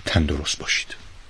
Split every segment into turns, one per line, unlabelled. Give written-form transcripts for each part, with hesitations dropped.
تندرست باشید.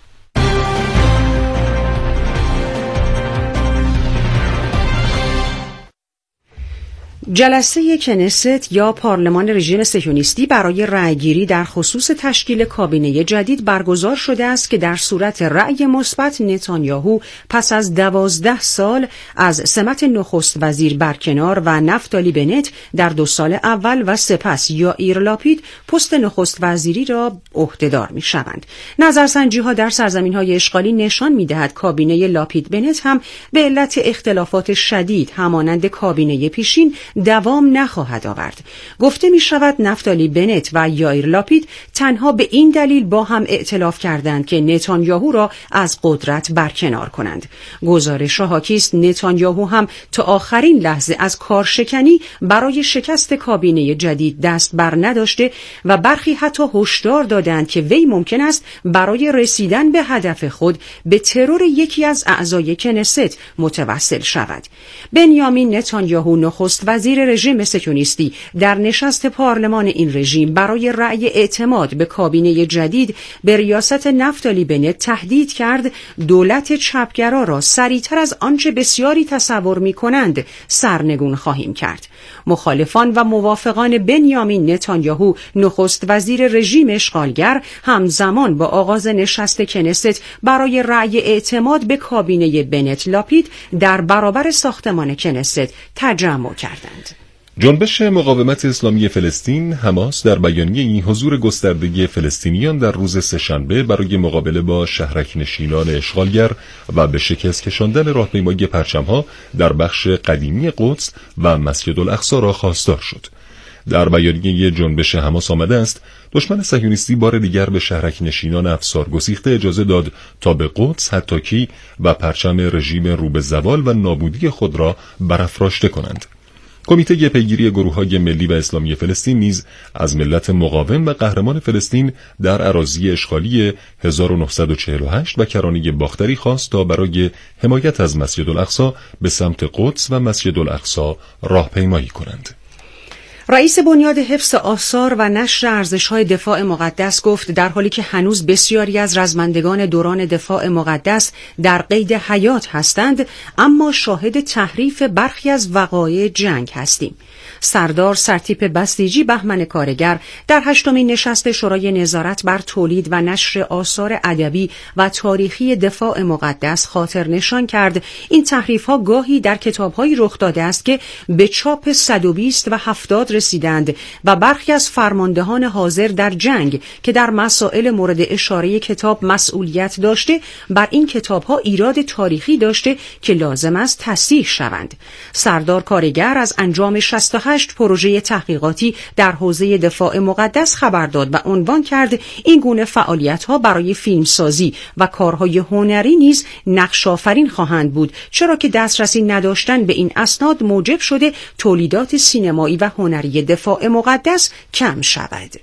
جلسه کنست یا پارلمان رژیم صهیونیستی برای رأیگیری در خصوص تشکیل کابینه جدید برگزار شده است که در صورت رأی مثبت نتانیاهو پس از 12 سال از سمت نخست وزیر برکنار و نفتالی بنت در 2 سال اول و سپس یائیر لاپید پست نخست وزیری را عهدهدار می‌شوند. نظرسنجی‌ها در سرزمین‌های اشغالی نشان می‌دهد کابینه لاپید بنت هم به علت اختلافات شدید همانند کابینه پیشین دوام نخواهد آورد. گفته می شود نفتالی بنت و یائیر لاپید تنها به این دلیل با هم ائتلاف کردند که نتانیاهو را از قدرت برکنار کنند. گزارش حاکی است نتانیاهو هم تا آخرین لحظه از کارشکنی برای شکست کابینه جدید دست بر نداشته و برخی حتی هشدار دادند که وی ممکن است برای رسیدن به هدف خود به ترور یکی از اعضای کنست متوسل شود. بنیامین نتانیاهو نخست وزیر رژیم صهیونیستی در نشست پارلمان این رژیم برای رأی اعتماد به کابینه جدید به ریاست نفتالی بنت تهدید کرد دولت چپگرا را سریعتر از آنچه بسیاری تصور می‌کنند سرنگون خواهیم کرد. مخالفان و موافقان بنیامین نتانیاهو نخست وزیر رژیم اشغالگر همزمان با آغاز نشست کنست برای رأی اعتماد به کابینه بنت لاپید در برابر ساختمان کنست تجمع کردند.
جنبش مقاومت اسلامی فلسطین حماس در بیانیه‌ای حضور گسترده فلسطینیان در روز سه‌شنبه برای مقابله با شهرک‌نشینان اشغالگر و به شکست کشاندن راهپیمایی پرچم‌ها در بخش قدیمی قدس و مسجد الاقصی را خواستار شد. در بیانیه جنبش حماس آمده است دشمن صهیونیستی بار دیگر به شهرک‌نشینان افسار گسیخته اجازه داد تا به قدس حطاکی و پرچم رژیم رو به زوال و نابودی خود را برافراشته کنند. کمیته پیگیری گروه‌های ملی و اسلامی فلسطین نیز از ملت مقاوم و قهرمان فلسطین در اراضی اشغالی 1948 و کرانه باختری خواست تا برای حمایت از مسجد الاقصی به سمت قدس و مسجد الاقصی راهپیمایی کنند.
رئیس بنیاد حفظ آثار و نشر ارزش‌های دفاع مقدس گفت در حالی که هنوز بسیاری از رزمندگان دوران دفاع مقدس در قید حیات هستند، اما شاهد تحریف برخی از وقایع جنگ هستیم. سردار سرتیپ بسیجی بهمن کارگر در 8مین نشست شورای نظارت بر تولید و نشر آثار ادبی و تاریخی دفاع مقدس خاطر نشان کرد این تحریف‌ها گاهی در کتاب‌هایی رخ داده است که به چاپ 120 و 70 رسیدند و برخی از فرماندهان حاضر در جنگ که در مسائل مورد اشاره کتاب مسئولیت داشته بر این کتاب‌ها ایراد تاریخی داشته که لازم است تصحیح شوند. سردار کارگر از انجام 68 پروژه تحقیقاتی در حوزه دفاع مقدس خبر داد و عنوان کرد این گونه فعالیت‌ها برای فیلمسازی و کارهای هنری نیز نقش آفرین خواهند بود، چرا که دسترسی نداشتن به این اسناد موجب شده تولیدات سینمایی و هنری دفاع مقدس کم شود.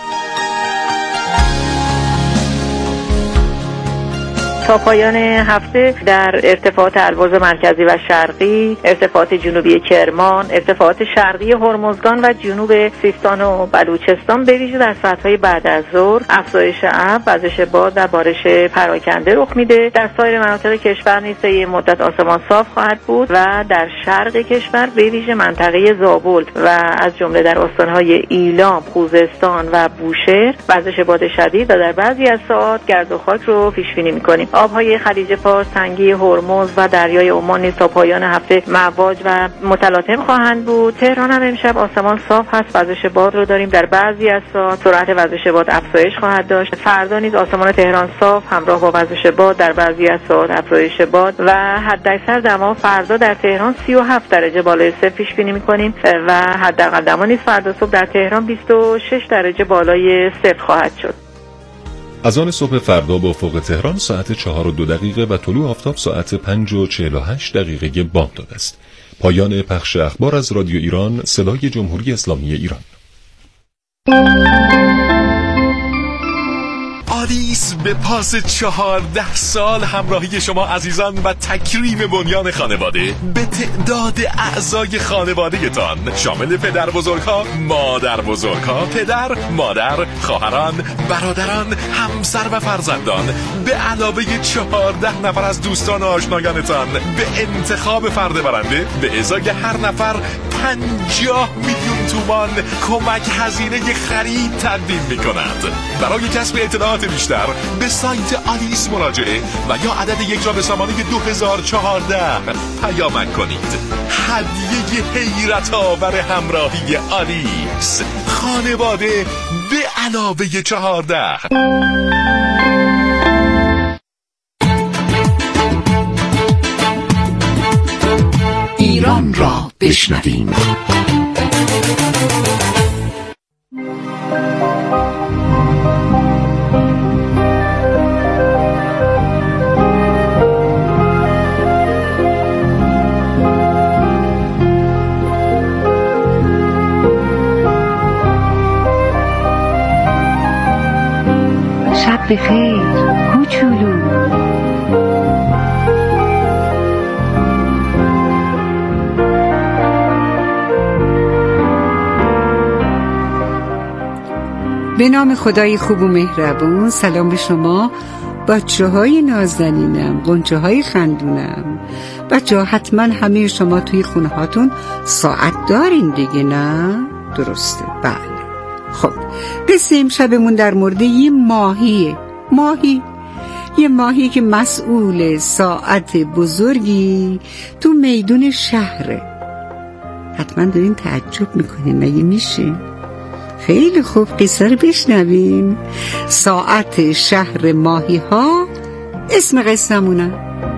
تا پایان هفته در ارتفاعات البرز مرکزی و شرقی، ارتفاعات جنوبی کرمان، ارتفاعات شرقی هرمزگان و جنوب سیستان و بلوچستان به ویژه در ساعت‌های بعد از ظهر افزایش ابر، وزش باد و بارش پراکنده رخ میده. در سایر مناطق کشور نیز طی مدت آسمان صاف خواهد بود و در شرق کشور به ویژه منطقه زابل و از جمله در استان‌های ایلام، خوزستان و بوشهر وزش باد شدید و در بعضی از ساعات گرد و خاک رو پیش بینی می‌کنیم. آبهای خلیج فارس، تنگی هرمز و دریای عمان نیز تا پایان هفته مواج و متلاطم خواهند بود. تهران هم امشب آسمان صاف هست، وزش باد رو داریم. در بعضی از ساعات سرعت وزش باد افزایش خواهد داشت. فردا نیز آسمان تهران صاف همراه با وزش باد، در بعضی از ساعات افزایش باد و حداکثر دما فردا در تهران 37 درجه بالای صفر پیش بینی می‌کنیم و حداقل دما نیز فردا صبح در تهران 26 درجه بالای صفر خواهد شد.
از آن صبح فردا با افق تهران ساعت 4:02 و طلوع آفتاب ساعت 5:48 بامداد است. پایان پخش اخبار از رادیو ایران، صدای جمهوری اسلامی ایران. آلیس به پاس 14 سال همراهی شما عزیزان و تکریم بنیان خانواده به تعداد اعضای خانواده‌تان شامل پدر بزرگها، مادر بزرگها، پدر، مادر، خواهران، برادران، همسر و فرزندان به علاوه 14 نفر از دوستان و آشنایانتان به انتخاب فرد برنده به ازای هر نفر 50 میلیون تومان کمک هزینه خرید تقدیم می‌کند. برای کسب اطلاعات بیشتر به سایت آلیس مراجعه و یا عدد یک را به سامانه 2014 پیامک کنید. هدیه حیرت آور همراهی آلیس، خانواده به علاوه 14.
ایران را بشنویم.
شب بخیر کوچولو.
به نام خدای خوب و مهربون. سلام به شما بچه‌های نازنینم، غنچه‌های خندونم. بچه‌ها حتما همه شما توی خونه هاتون ساعت دارین دیگه، نه؟ درسته، بله. خب قصه امشبمون در مورد یه ماهیه. یه ماهی که مسئول ساعت بزرگی تو میدون شهره. حتما دارین تعجب میکنین، مگه میشه؟ خیلی خوب، قصه رو بشنویم. ساعت شهر ماهی ها اسم قصه‌مونه.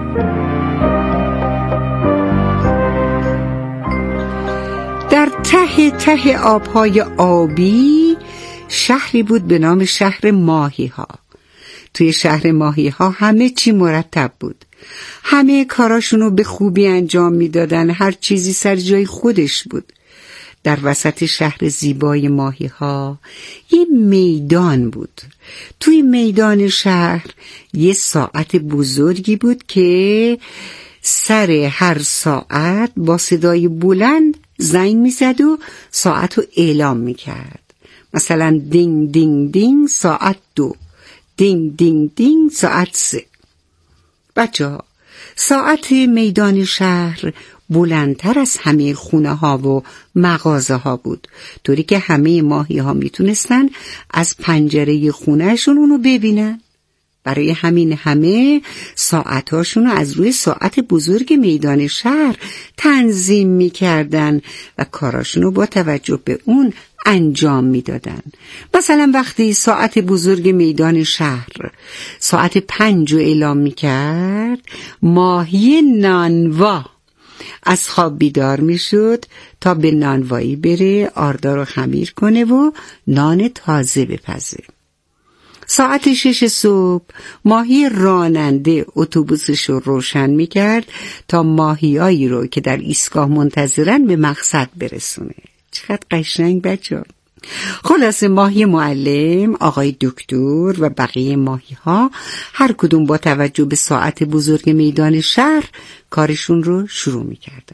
در ته آبهای آبی شهری بود به نام شهر ماهی ها. توی شهر ماهی ها همه چی مرتب بود. همه کاراشونو به خوبی انجام میدادن، هر چیزی سر جای خودش بود. در وسط شهر زیبای ماهی ها یه میدان بود. توی میدان شهر یه ساعت بزرگی بود که سر هر ساعت با صدای بلند زنگ میزد و ساعت رو اعلام میکرد. مثلا دینگ دینگ دینگ ساعت 2، دینگ دینگ دینگ ساعت 3. بچه‌ها، ساعت میدان شهر بلندتر از همه خونه ها و مغازه ها بود، طوری که همه ماهی ها میتونستن از پنجره خونه شون اونو ببینن. برای همین همه ساعت هاشون رو از روی ساعت بزرگ میدان شهر تنظیم میکردن و کاراشون رو با توجه به اون انجام میدادن. مثلا وقتی ساعت بزرگ میدان شهر ساعت 5 اعلام میکرد، ماهی نانوا از خواب بیدار میشد تا به نانوایی بره، آردار رو خمیر کنه و نان تازه بپزه. ساعت 6 صبح ماهی راننده اتوبوسش رو روشن میکرد تا ماهیایی رو که در ایستگاه منتظرن به مقصد برسونه. چقدر قشنگ بچه‌ها. خلاصه ماهی معلم، آقای دکتر و بقیه ماهی ها هر کدوم با توجه به ساعت بزرگ میدان شهر کارشون رو شروع می کردن.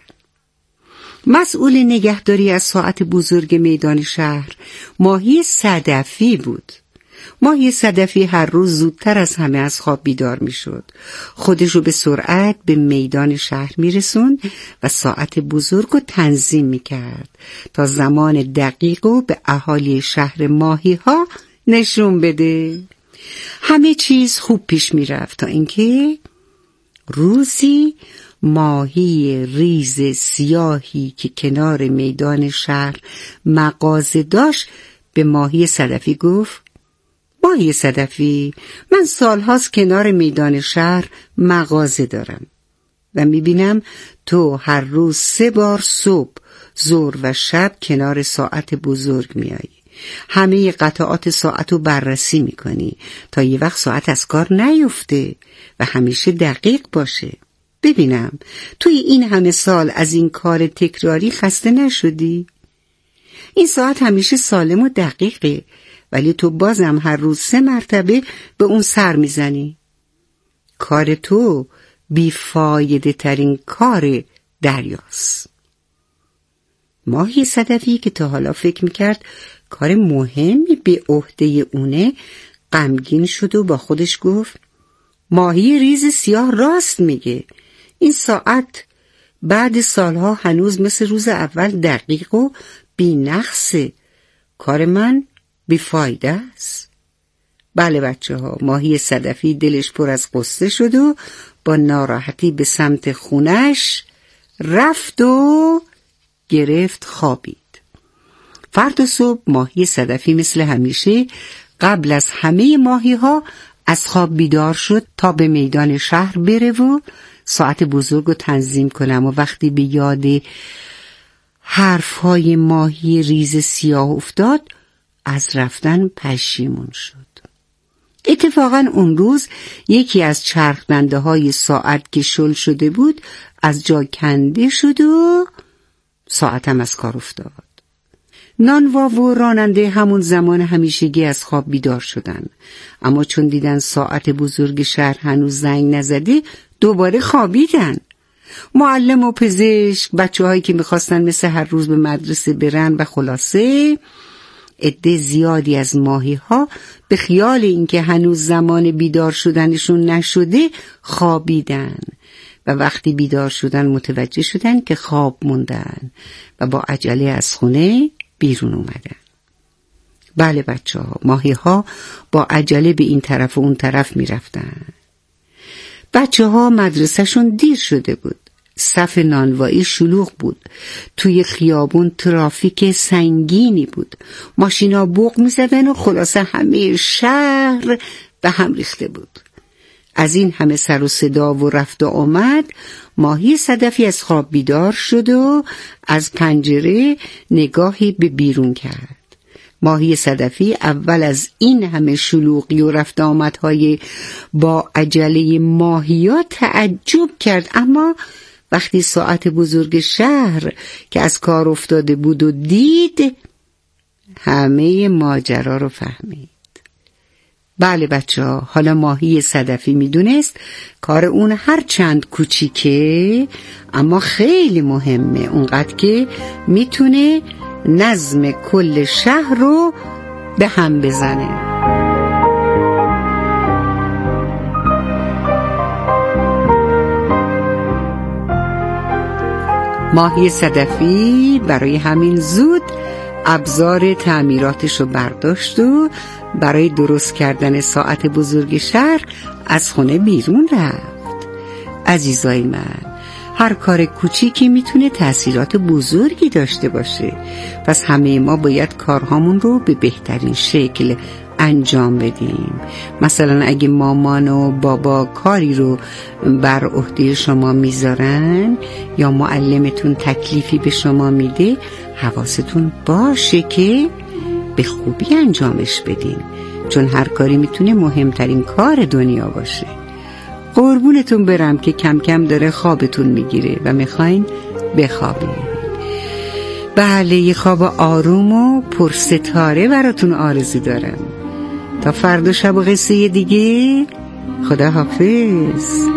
مسئول نگهداری از ساعت بزرگ میدان شهر ماهی صدفی بود. ماهی صدفی هر روز زودتر از همه از خواب بیدار می شد. خودشو به سرعت به میدان شهر می رسون و ساعت بزرگ رو تنظیم می کرد تا زمان دقیق رو به اهالی شهر ماهی ها نشون بده. همه چیز خوب پیش می رفت تا اینکه روزی ماهی ریز سیاهی که کنار میدان شهر مغازه داشت به ماهی صدفی گفت: ماهی صدفی، من سالهاست کنار میدان شهر مغازه دارم و میبینم تو هر روز 3 بار صبح، ظهر و شب کنار ساعت بزرگ میایی. همه قطعات ساعت رو بررسی میکنی تا یه وقت ساعت از کار نیفته و همیشه دقیق باشه. ببینم توی این همه سال از این کار تکراری خسته نشدی؟ این ساعت همیشه سالم و دقیقه
ولی تو بازم هر روز 3 مرتبه به اون سر میزنی. کار تو بیفایده ترین کار دریاست. ماهی صدفی که تا حالا فکر میکرد کار مهمی به عهده اونه غمگین شد و با خودش گفت ماهی ریز سیاه راست میگه. این ساعت بعد سالها هنوز مثل روز اول دقیق و بی نقصه. کار من بیفایده است. بله بچه ها، ماهی صدفی دلش پر از غصه شد و با ناراحتی به سمت خونش رفت و گرفت خوابید. فردا صبح ماهی صدفی مثل همیشه قبل از همه ماهی ها از خواب بیدار شد تا به میدان شهر بره و ساعت بزرگ رو تنظیم کنم و وقتی به یاد حرفهای ماهی ریز سیاه افتاد از رفتن پشیمون شد. اتفاقا اون روز یکی از چرخدنده های ساعت که شل شده بود از جا کنده شد و ساعتم از کار افتاد. نانوا و راننده همون زمان همیشگی از خواب بیدار شدن، اما چون دیدن ساعت بزرگ شهر هنوز زنگ نزده دوباره خوابیدن. معلم و پزشک، بچه‌هایی که می‌خواستن مثل هر روز به مدرسه برن و خلاصه عده زیادی از ماهی‌ها به خیال اینکه هنوز زمان بیدار شدنشون نشده خوابیدن و وقتی بیدار شدن متوجه شدن که خواب موندن و با عجله از خونه بیرون اومدن. بله بچه ها، ماهی ها با عجله به این طرف و اون طرف می رفتن. بچه ها مدرسهشون دیر شده بود. صف نانوایی شلوغ بود. توی خیابون ترافیک سنگینی بود. ماشینا بوق می زدن و خلاصه همه شهر به هم ریخته بود. از این همه سر و صدا و رفت و آمد ماهی صدفی از خواب بیدار شد و از پنجره نگاهی به بیرون کرد. ماهی صدفی اول از این همه شلوغی و رفت آمدهای با عجله ماهی‌ها تعجب کرد، اما وقتی ساعت بزرگ شهر که از کار افتاده بود و دید همه ماجرا رو فهمید. بله بچه ها، حالا ماهی صدفی میدونست کار اون هر چند کوچیکه اما خیلی مهمه، اونقدر که میتونه نظم کل شهر رو به هم بزنه. ماهی صدفی برای همین زود ابزار تعمیراتش رو برداشت و برای درست کردن ساعت بزرگ شهر از خونه بیرون رفت. عزیزای من، هر کار کوچیکی میتونه تأثیرات بزرگی داشته باشه. پس همه ما باید کارهامون رو به بهترین شکل انجام بدیم. مثلا اگه مامان و بابا کاری رو بر عهده شما میذارن یا معلمتون تکلیفی به شما میده، حواستون باشه که به خوبی انجامش بدین، چون هر کاری میتونه مهمترین کار دنیا باشه. قربونتون برم که کم کم داره خوابتون میگیره و میخواین بخوابین. بله، یه خواب آروم و پرستاره براتون آرزو دارم. تا فردا شب و قصه دیگه، خدا حافظ.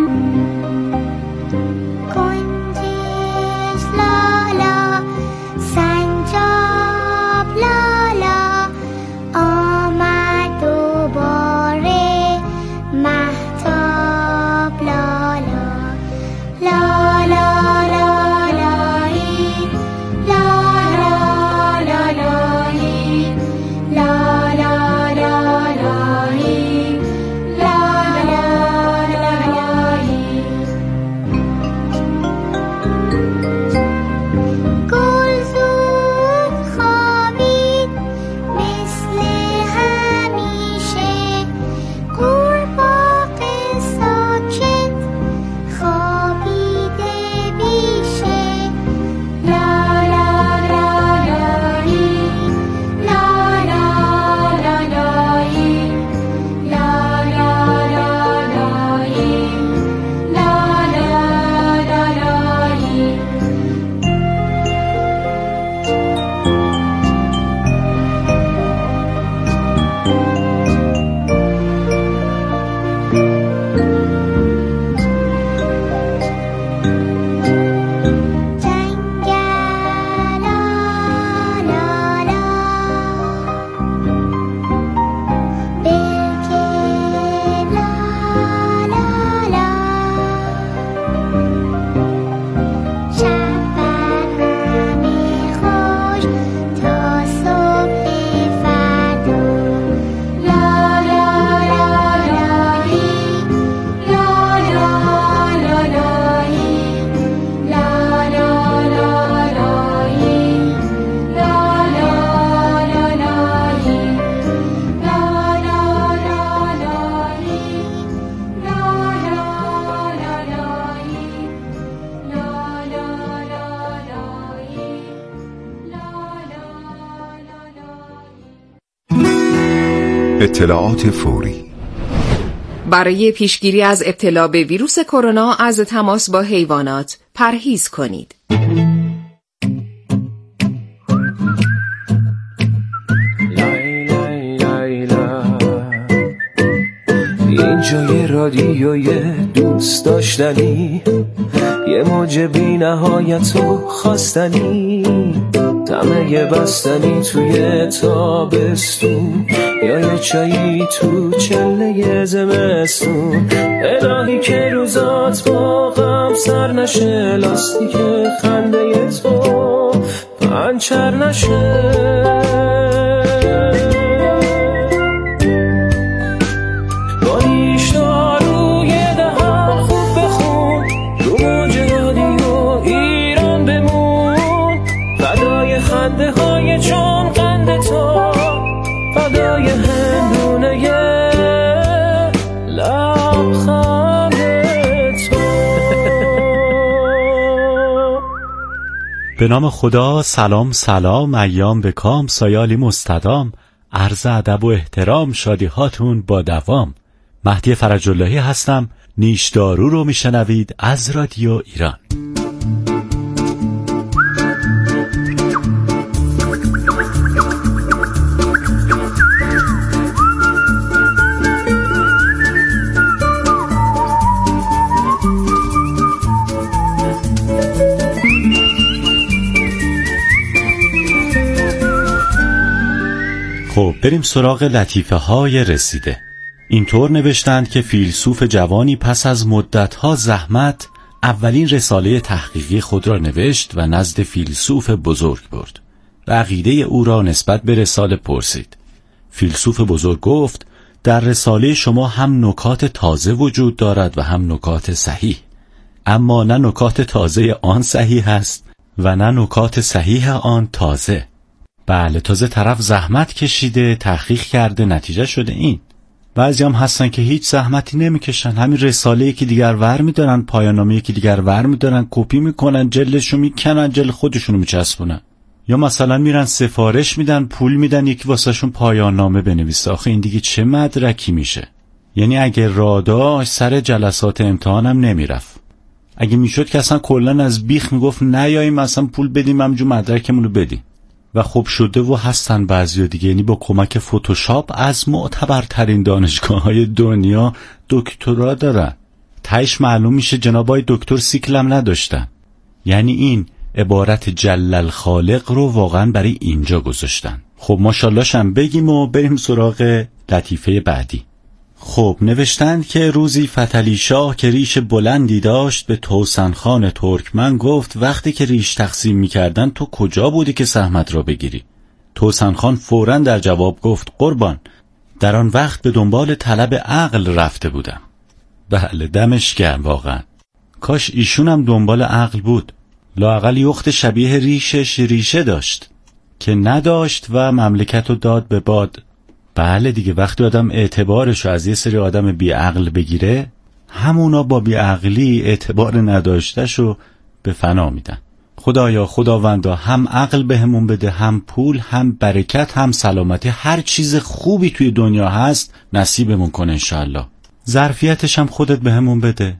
اطلاعات فوری.
برای پیشگیری از ابتلا به ویروس کرونا از تماس با حیوانات پرهیز کنید.
اینجا یه رادیوی دوست داشتنی، یه موج بی نهایت و خواستنی، دمه بستنی توی تابستون، یا یه چایی تو چله زمستون. الهی که روزات با غم سر نشه، لاستیک خنده تو پنچر نشه. خنده های چون قند تو، فدای هندونه لبخند تو.
به نام خدا. سلام سلام، ایام به کام، سایالی مستدام، عرض ادب و احترام، شادی هاتون با دوام. مهدی فرج اللهی هستم. نیشدارو رو میشنوید از رادیو ایران. خب بریم سراغ لطیفه های رسیده. اینطور نوشتند که فیلسوف جوانی پس از مدتها زحمت اولین رساله تحقیقی خود را نوشت و نزد فیلسوف بزرگ برد و عقیده او را نسبت به رساله پرسید. فیلسوف بزرگ گفت: در رساله شما هم نکات تازه وجود دارد و هم نکات صحیح، اما نه نکات تازه آن صحیح است و نه نکات صحیح آن تازه. بله، تازه طرف زحمت کشیده، تحقیق کرده، نتیجه شده این. بعضی هم هستن که هیچ زحمتی نمیکشن، همین رساله‌ای که دیگر ور میدارن، پایان‌نامه‌ای که دیگر ور میدارن، کپی میکنن، جلدشو میکنن، جلد خودشونو میچسبونن. یا مثلا میرن سفارش میدن، پول میدن یکی واسهشون پایان‌نامه بنویسه. آخه این دیگه چه مدرکی میشه؟ یعنی اگه راداش سر جلسات امتحانم نمیرفت، اگه میشد که اصلا کلا از بیخ میگفت نیاییم مثلا پول بدیم، همونجور مدرکمون رو بدیم. و خب شده و هستن بعضیا دیگه، یعنی با کمک فتوشاپ از معتبرترین دانشگاه‌های دنیا دکترا دارن. تهش معلوم میشه جناب آقای دکتر سیکلم نداشتن. یعنی این عبارت جلل خالق رو واقعا برای اینجا گذاشتن. خب ماشاءالله شم بگیم و بریم سراغ لطیفه بعدی. خب نوشتند که روزی فتحعلی شاه که ریش بلندی داشت به توسن خان ترکمن گفت: وقتی که ریش تقسیم می‌کردن تو کجا بودی که سهمت را بگیری؟ توسن خان فوراً در جواب گفت: قربان، در آن وقت به دنبال طلب عقل رفته بودم. بله، دمش گرم واقعا. کاش ایشونم دنبال عقل بود، لااقل یخت شبیه ریشش ریشه داشت که نداشت و مملکت رو داد به باد. بله دیگه، وقتی آدم اعتبارشو از یه سری آدم بی عقل بگیره، همونا با بی عقلی اعتبار نداشتشو به فنا میدن. خدایا خداوندا هم عقل بهمون بده، هم پول، هم برکت، هم سلامتی، هر چیز خوبی توی دنیا هست نصیبمون کن انشالله. ظرفیتش هم خودت بهمون بده.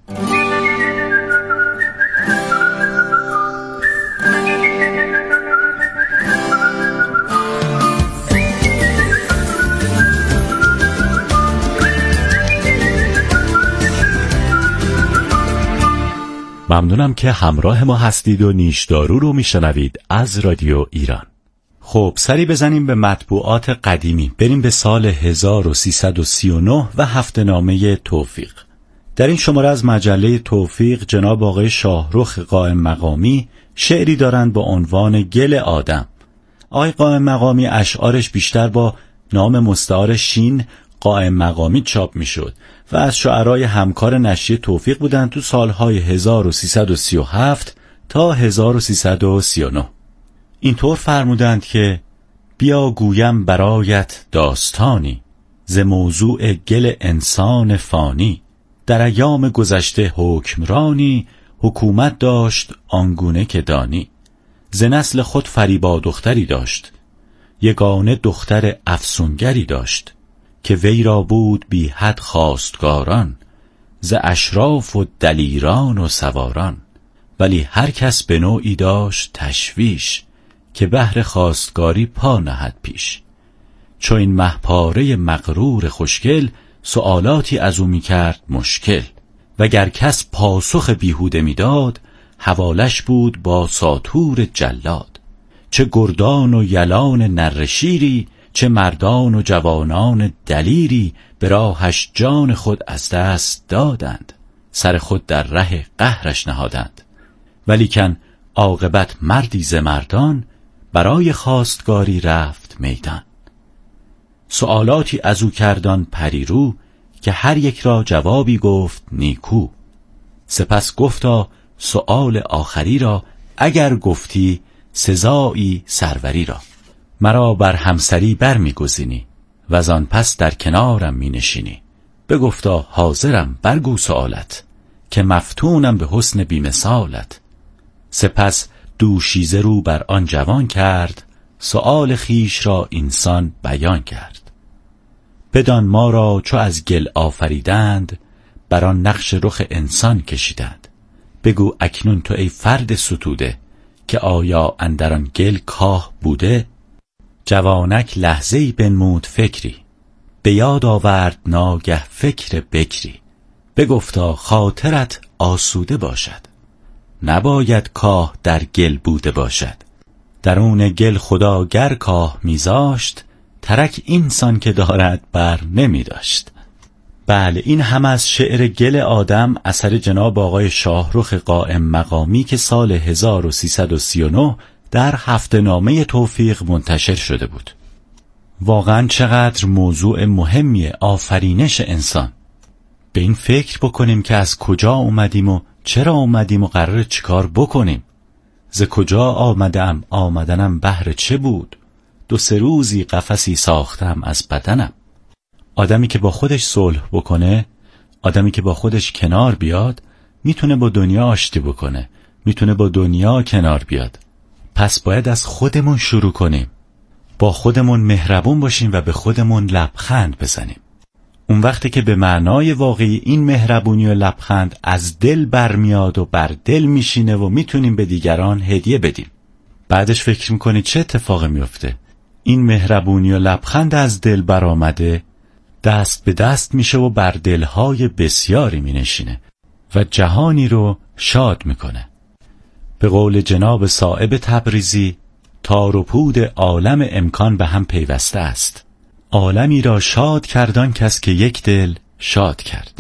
ممنونم که همراه ما هستید و نیشدارو رو میشنوید از رادیو ایران. خب سری بزنیم به مطبوعات قدیمی. بریم به سال 1339 و هفته‌نامه توفیق. در این شماره از مجله توفیق جناب آقای شاهرخ قائم مقامی شعری دارند با عنوان گل آدم. آقای قائم مقامی اشعارش بیشتر با نام مستعار شین قائم مقامی چاپ میشد و از شاعرای همکار نشریه توفیق بودند تو سالهای 1337 تا 1339. اینطور فرمودند که بیا گویم برایت داستانی ز موضوع گل انسان فانی. در ایام گذشته حکمرانی حکومت داشت آنگونه که دانی. ز نسل خود فریبا دختری داشت یگانه دختر افسونگری داشت. که وی را بود بی حد خواستگاران، ز اشراف و دلیران و سواران. ولی هر کس به نوعی داشت تشویش، که بهر خواستگاری پا نهد پیش. چو این مهپاره مغرور خوشگل، سؤالاتی از او می کرد مشکل. وگر کس پاسخ بیهوده می داد، حوالش بود با ساطور جلاد. چه گردان و یلان نره شیری، چه مردان و جوانان دلیری، به راهش جان خود از دست دادند، سر خود در ره قهرش نهادند. ولیکن عاقبت مردی ز مردان، برای خواستگاری رفت میدان. سؤالاتی از او کردان پریرو، که هر یک را جوابی گفت نیکو. سپس گفتا سؤال آخری را، اگر گفتی سزایی سروری را. مرا بر همسری بر می گزینی، وزان پس در کنارم می نشینی. بگفتا حاضرم برگو سؤالت، که مفتونم به حسن بی مثالت. سپس دوشیزه رو بر آن جوان کرد، سؤال خیش را اینسان بیان کرد. بدان ما را چو از گل آفریدند، بر آن نقش رخ انسان کشیدند. بگو اکنون تو ای فرد ستوده، که آیا اندر آن گل کاه بوده؟ جوانک لحظه‌ای بنمود فکری، به یاد آورد ناگه فکر بکری. بگفتا خاطرت آسوده باشد، نباید کاه در گل بوده باشد. درون گل خدا گر کاه میذاشت، ترک اینسان که دارد بر نمی داشت. بله، این هم از شعر گل آدم اثر جناب آقای شاهرخ قائم مقامی که سال 1339 در هفته‌نامه توفیق منتشر شده بود. واقعا چقدر موضوع مهمیه آفرینش انسان. به این فکر بکنیم که از کجا اومدیم و چرا اومدیم و قراره چیکار بکنیم. ز کجا آمدم، آمدنم بهر چه بود، 2-3 روزی قفسی ساختم از بدنم. آدمی که با خودش صلح بکنه، آدمی که با خودش کنار بیاد، میتونه با دنیا آشتی بکنه، میتونه با دنیا کنار بیاد. پس باید از خودمون شروع کنیم، با خودمون مهربون باشیم و به خودمون لبخند بزنیم. اون وقتی که به معنای واقعی این مهربونی و لبخند از دل برمیاد و بر دل میشینه و میتونیم به دیگران هدیه بدیم. بعدش فکر میکنی چه اتفاقی میفته؟ این مهربونی و لبخند از دل برآمده دست به دست میشه و بر دلهای بسیاری مینشینه و جهانی رو شاد میکنه. به قول جناب صائب تبریزی، تار و پود عالم امکان به هم پیوسته است. عالمی را شاد کردان کس که یک دل شاد کرد.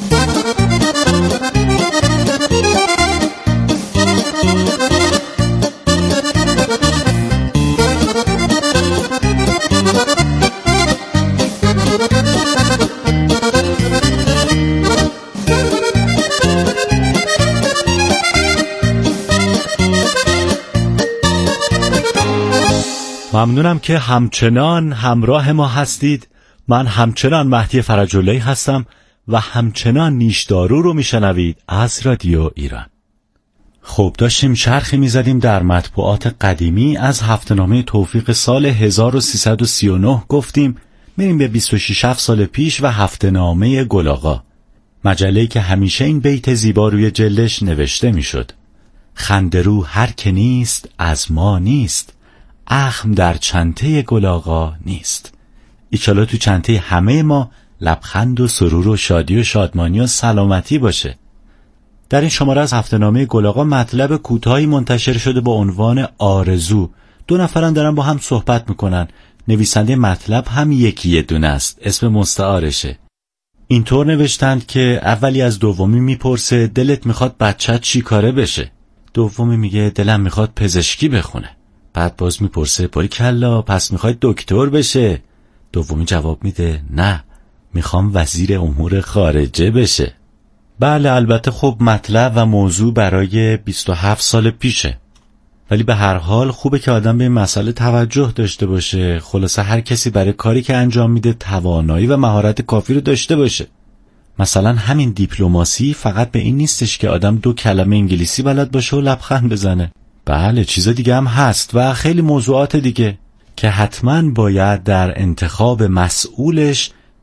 ممنونم که همچنان همراه ما هستید. من همچنان مهدی فرج‌اللهی هستم و همچنان نیشدارو رو میشنوید از رادیو ایران. خب داشتیم چرخی میزدیم در مطبوعات قدیمی. از هفته‌نامه توفیق سال 1339 گفتیم میریم به 26 سال پیش و هفته‌نامه گل‌آقا، مجله‌ای که همیشه این بیت زیبا روی جلدش نوشته میشد: خنده‌رو هر که نیست از ما نیست، اخم در چنته گل‌آقا نیست. ایشالا تو چنته همه ما لبخند و سرور و شادی و شادمانی و سلامتی باشه. در این شماره از هفته‌نامه گل‌آقا مطلب کوتاهی منتشر شده با عنوان آرزو. 2 نفرن دارن با هم صحبت میکنن. نویسنده مطلب هم یکی دونه است، اسم مستعارشه. اینطور نوشتند که اولی از دومی میپرسه دلت میخواد بچت چی کاره بشه؟ دومی میگه دلم میخواد پزشکی بخونه. بعد باز میپرسه باریکلا پس میخواد دکتر بشه؟ دومی جواب میده نه، میخوام وزیر امور خارجه بشه. بله البته خب مطلب و موضوع برای 27 سال پیشه، ولی به هر حال خوبه که آدم به این مسئله توجه داشته باشه. خلاصه هر کسی برای کاری که انجام میده توانایی و مهارت کافی رو داشته باشه. مثلا همین دیپلماسی فقط به این نیستش که آدم 2 کلمه انگلیسی بلد باشه و لبخند بزنه. بله چیز دیگه هم هست و خیلی موضوعات دیگه که حتما باید در انتخاب مسئولش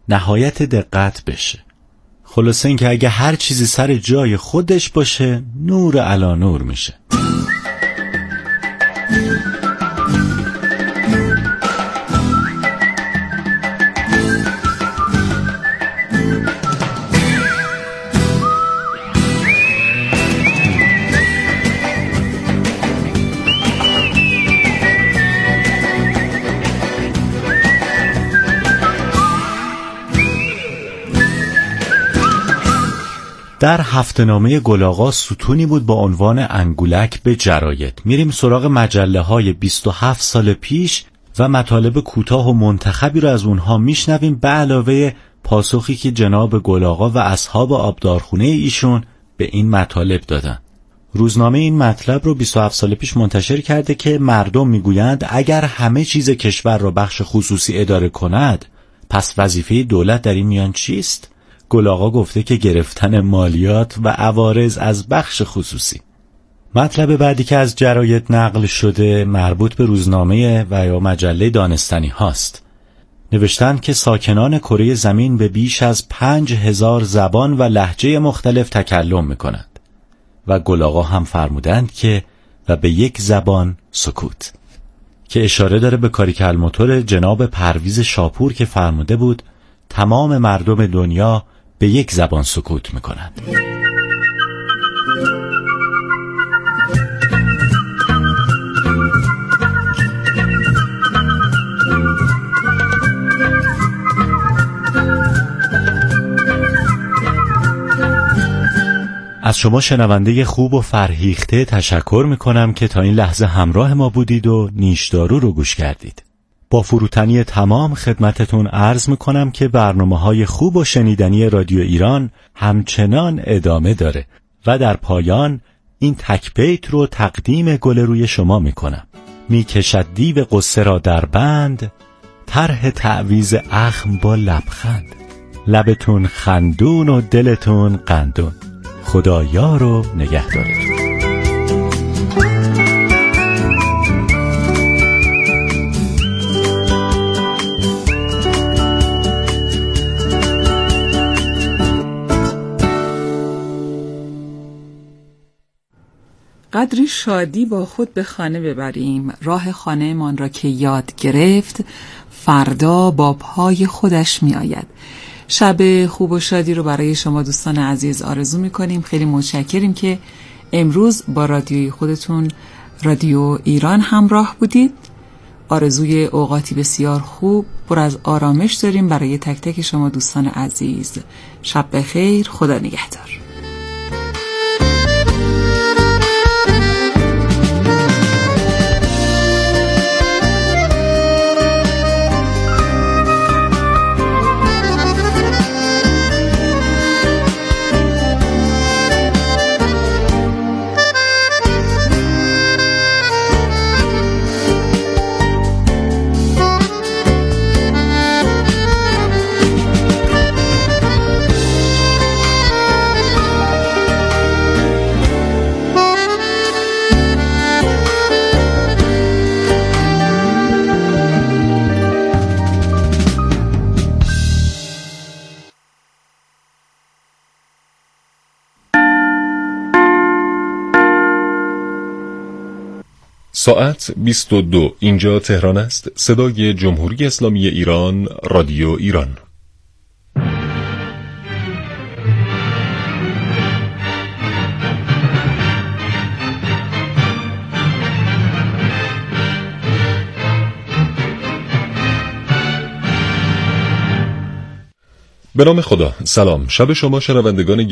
نهایت دقت بشه. خلاصه این که اگه هر چیزی سر جای خودش باشه نور علی نور میشه. در هفته‌نامه گل‌آقا ستونی بود با عنوان انگولک به جراید. میریم سراغ مجله های 27 سال پیش و مطالب کوتاه و منتخبی رو از اونها میشنویم، به علاوه پاسخی که جناب گل‌آقا و اصحاب آبدارخونه ایشون به این مطالب دادن. روزنامه این مطلب رو 27 سال پیش منتشر کرده که مردم میگویند اگر همه چیز کشور را بخش خصوصی اداره کند، پس وظیفه دولت در این میان چیست؟ گل‌آقا گفته که گرفتن مالیات و عوارض از بخش خصوصی. مطلب بعدی که از جراید نقل شده مربوط به روزنامه و یا مجله دانستنی هاست. نوشتند که ساکنان کره زمین به بیش از 5000 زبان و لهجه مختلف تکلم میکنند و گل‌آقا هم فرمودند که و به یک زبان سکوت، که اشاره داره به کاریکالموتور جناب پرویز شاپور که فرموده بود تمام مردم دنیا به یک زبان سکوت میکنند. از شما شنونده خوب و فرهیخته تشکر میکنم که تا این لحظه همراه ما بودید و نیشدارو رو گوش کردید. با فروتنی تمام خدمتتون عرض میکنم که برنامه‌های خوب و شنیدنی رادیو ایران همچنان ادامه داره و در پایان این تک بیت رو تقدیم گل روی شما میکنم. میکشد دیو قصه را در بند، طرح تعویض اخم با لبخند. لبتون خندون و دلتون قندون، خدایا رو نگهدارتون.
قدری شادی با خود به خانه ببریم، راه خانه من را که یاد گرفت، فردا با پای خودش می آید. شب خوب و شادی رو برای شما دوستان عزیز آرزو می کنیم. خیلی متشکریم که امروز با رادیوی خودتون رادیو ایران همراه بودید. آرزوی اوقاتی بسیار خوب پر از آرامش داریم برای تک تک شما دوستان عزیز. شب بخیر، خدا نگهدار.
ساعت 22. اینجا تهران است. صدای جمهوری اسلامی ایران، رادیو ایران. به نام خدا. سلام. شب شما شنوندگان